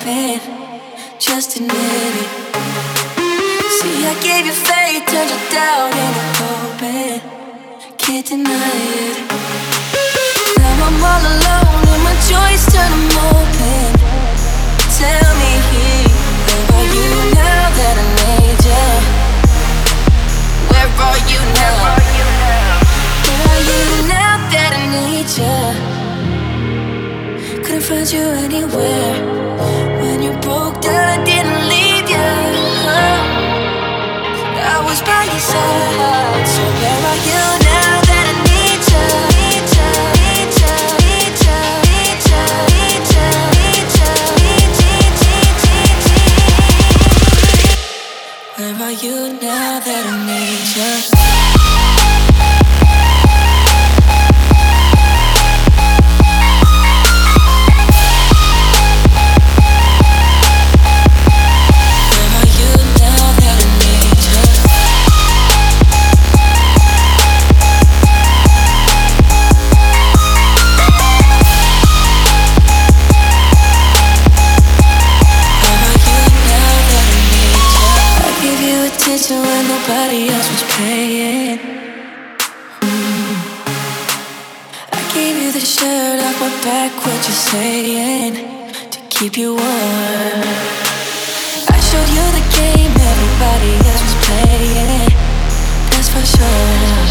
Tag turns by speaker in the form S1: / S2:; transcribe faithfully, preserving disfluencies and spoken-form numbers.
S1: open, just admit it. See, I gave you faith, turned you down into open, can't deny it. Now I'm all alone and my joys turn them open. Tell me, where are you now that I need you? Where are you now? Where are you now that I need you? Couldn't find you anywhere. When you broke down, I didn't leave you. I was by your side. So where are you now that I need you? Need you, need you, need you, need you, need you, need you, need you, need you. Where are you now that I need you? When nobody else was paying. mm. I gave you the shirt off my back, what you saying, to keep you warm. I showed you the game everybody else was playing, that's for sure.